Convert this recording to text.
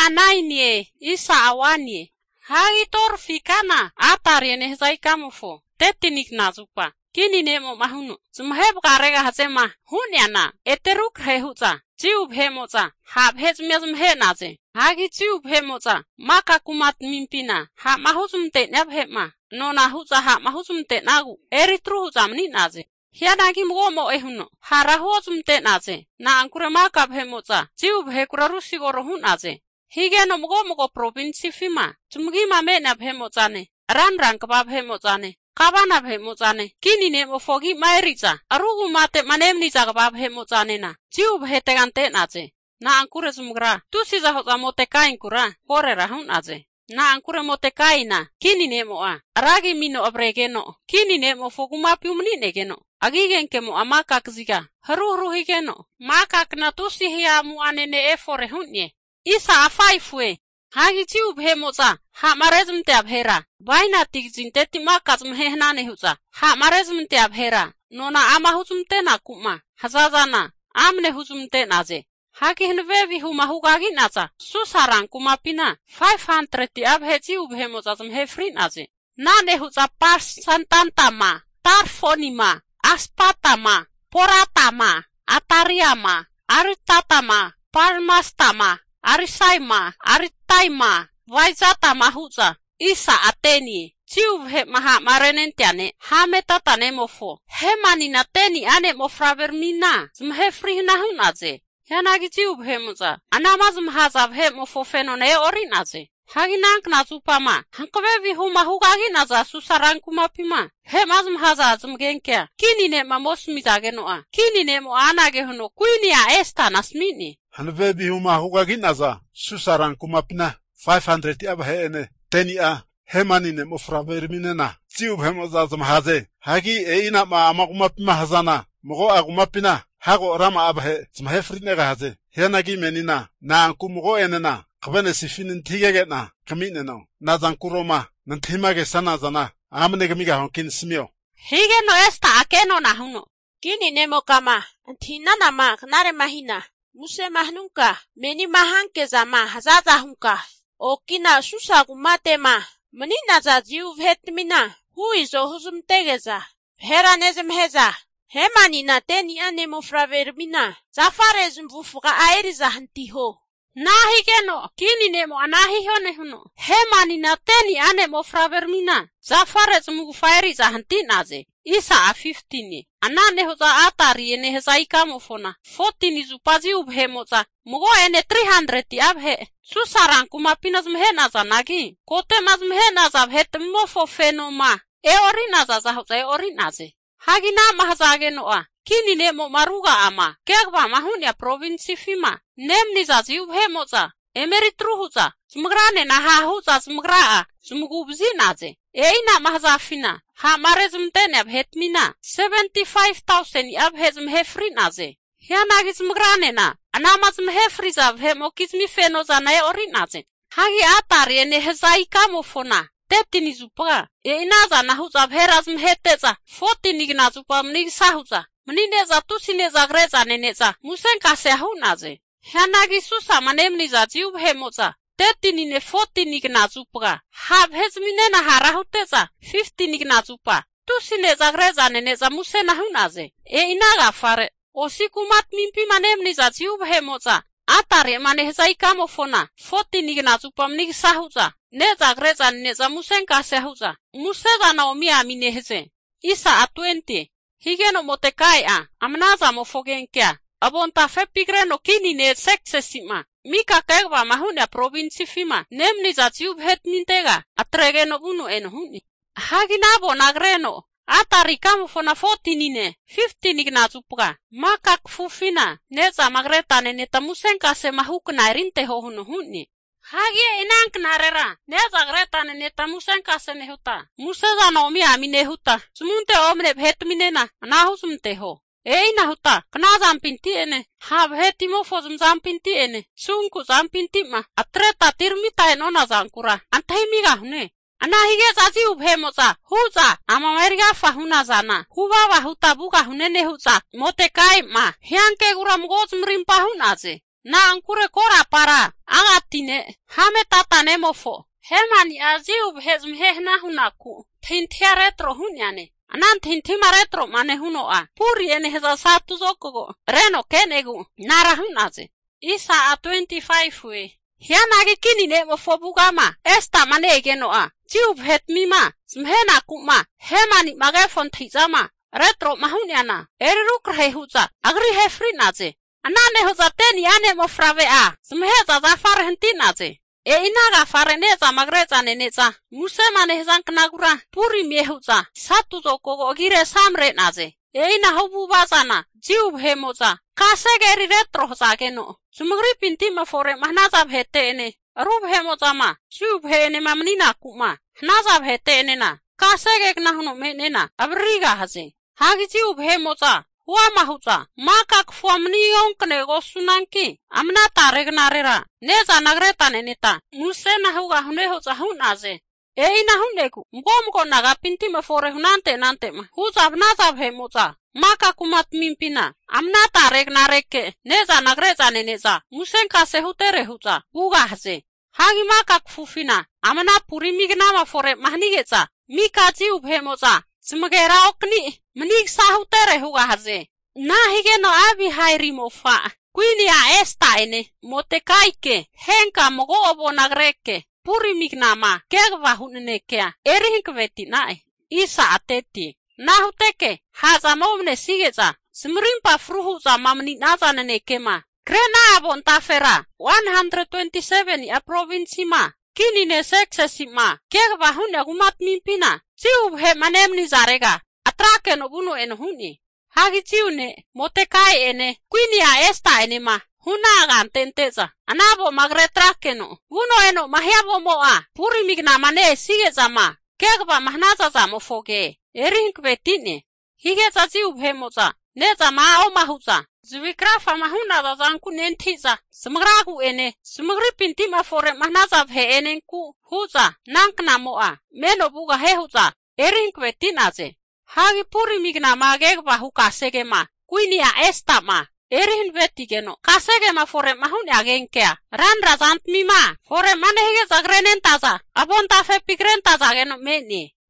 anainie, isa awani. Hagi tor fikana, atari ne zai kamufo. Tetinik nazupa. Kini nemo mahunu. Zumheb karega hazema. Hunyana. Eteruk hehuza. Jiub hemoza. Hab hezmiazum henaze. Hagi jiub hemoza. Maka kumat mimpina. Ha mahuzum te nyabhema. Nona huza ha mahuzum te nagu. Eritru huzam ni naze. Hianagi mgomo ehuno. Harahozum te naze. Na ankure maka hemoza. Jiub hekura rusigoro hunaze. Higeno mgomo provinsi fima. Tumgima mena hemozane. Ran kabab hemozane. Kabana hemozane. Kini nemo fogi maeriza. Arugu mate manemniza kabab hemozane na. Jiub hetegante naze. Na ankure sumgra. Tusiza hoza motekain kura. Hore rahun naze. Na ankure motekai na. Kini nemo a. Aragi mino abregeno. Kini nemo fogu mapiumni negeno. Agigenkemo amaka kziga. Haru higeno. Makak na tusi hiya muanene efore hunye. Isa afaifwe. Hagi jiub hemoza. Ha marezum te abhera. Baina tigzin teti makazum hehnane huza. Ha marezum te abhera. Nona ama huzum te na kuma. Hazazana. Amne huzum te naze. Hagi hinvevi huma hugagi naza. Susaran kuma pina. 500 ti abhe jiub hemoza zum hefri naze. Nane huza pas santantama. Tarfonima. Aspatama. Poratama. Atariama. Aritatama. Parmastama. Arisaima, aritaima, vaizatama huza, isa ateni, jiub he maha marenentiane, hame tatane mofo, he manina teni ane mofravermina, zmhe frihna hunaze, yanagi jiub he muza, anamazm hazav he mofo fenone orinaze. Haginank nazupama, hankavevi huma hugagi naza susarankuma pima, he mazm hazazm genkea, kini ne mamosmizagenoa, kini ne mo anage huno, kuinia esta nasmini. Hanvebi huma hugagi naza susaran kumapina 500 abheene tenia hemanine mofraverminena jiub hemozazam haze hagi eina ma amakumapima hazana mogo agumapina hago rama abhe zmhefrinega haze henagi menina na ankumgo enena qabane sifinin tigegena kamineno nazankuroma nantimage sanazana amnegamiga honkin smio higeno esta akeno na huno kini nemo kama antinana ma knare mahina Muse mahnunka, meni mahanke zama hazaza hunka. Okina susagu matema, menina za jiub hetmina, huizo huzum tegeza. Hera nezem heza, hemanina teni ane mofravermina, zafarezum vufuga aeriza hantiho. Nahigeno, kini nemo anahiho nehuno. Hemanina teni ane mofravermina, zafarezum vufaeriza hantinaze. Isa a 15. Anane hoza atari ene heza ikamofona. 14 zupazi ubhemoza. Mugo ene 300 ti abhe. Susaran kumapina zmhenaza nagi. Kote mazmhenaza bhet mofo fenoma. E orinaza zahoza e orinaze. Hagina mahazage noa. Kini nemo maruga ama. Kegba mahunya provinsi fima. Nemniza zi ubhemoza. Emeritruhuza. Zmgrane na hahuza zmgraa. Zmgubzinaze. Eina mahzafina. Ha marezum teneb hetmina. 75,000 abhezum hefrinaze. Hianagis mgranena. Anamazum hefriza vhemokizmi fenoza na orinaze. Hagi atari ene hezai kamofona. Tetini zupa. Einaza nahuza vherazm heteza. 14 ignazupa mnig sahuza. Mnineza tusineza greza neneza. Musenka sehunaze. Hianagi susa manemniza jiub hemoza. 13 ne 14 ignazupa. Hab hezminena harahuteza. 15 ignazupa. Tusineza greza neneza musena hunaze. Inaga fare. Osikumat mimpi manemniza jiub hemoza. Atare manehza ikamofona. 14 ignazupa mnig sahuza. Neza greza neneza musenka sehuza. Museza naomi aminehze. Isa a 20. Higeno motekai a. Amnaza mofogenkea. Abonta fepigreno kini ne seksesima. Mika kegba mahunya provinsi fima. Nemniza jiub hetmintega. Atregeno bunu enhuni. Haginabo nagreno. Atari kamofona 14 15 ignazupga. Makak fufina. Neza magreta neneta musenka se mahukna erinte hohunu huni. Hagie inank narera. Neza greta neneta musenka se nehuta. Museza naomi aminehuta. Sumunte omne hetminena. Nahusumte ho. Eina huta, kna zampinti ene. Hab hetimo fozum zampinti ene. Sunku zampinti ma. Atreta tirmita enona zankura. Antaimiga hune. Anahige zazi ubhemoza. Huza. Amameriga fahuna zana. Huwawa huta buga hunene huza. Motekai ma. Hianke gura mgoz mrimpa hunaze. Na ankure kora para. Aga tine hame tatane mofo hemani aziu bhezm hehna hunaku tintia retro hunyane anan tintima retro mane hunoa puri ene heza satu zokogo reno kenegu nara hunaze isa a 25 we hianagi kini ne mofo bugama esta mane genoa jiu bhet mima smhena kuma hemani magefon thizama retro mahunyana eriru krehuza agri hefrinaze anane hoza teni ane mofrave a smheza za farhentinaze inaga fareneza magreza neneza musemane hezan knagura puri miehuza satu zokogo gire samre naze ina hobu bazana jiu bhemoza kasegeri retro hoza geno sumgri pintima fore mahnaza bhetene rub hemoza ma jiu bhene mamnina kuma hnaza bhetene na kasege knahno menena abriga haze hagi jiu bhemoza huwa mahuza makak fuamni yonkne gosunanki amna taregnarera neza nagreta neneta musena huga hunehoza hunaze ina huneku mgomgo naga pintima fore hunante nante ma huza abnaza bhemoza maka kumat mimpina amna taregnareke neza nagreza neneza musenka sehutere huza buga haze hagi makak fufina amna purimignama fore mahnigeza mika jiu bhemoza smagera okni mnig sahutere huga haze nahigeno abi hairi mofa Quinia esta ene motekaike henka mogo obo nagreke puri mignama kegva hunekea erihinkveti nae isa ateti nahuteke haza momne sigeza smrimpa fruhuza mamni nazanene kema krena abon tafera 127 a provincima kinine sexesima kegva hunagumat mimpina jiu he manemni zarega atrake no buno en huni hagi jiune motekai ene quinia esta enema hunagan tenteza anabo magretrakeno buno eno mahiabo moa puri migna mane sigeza ma kegba mahnaza za mofoge erinkvetine higeza jiu bhemoza neza ma o mahuza zvikrafa mahuna da zanku nentiza smagragu ene smagri pintima fore mahnaza bhe enenku huza nankna moa meno buga hehuza erinkvetinaze hagi puri migna magegba hu kasegema quinia esta ma erihin vetigeno kasegema fore mahuni agenkea ran razant mima fore manehige zagrenen taza abonta fe pigrenta zageno meni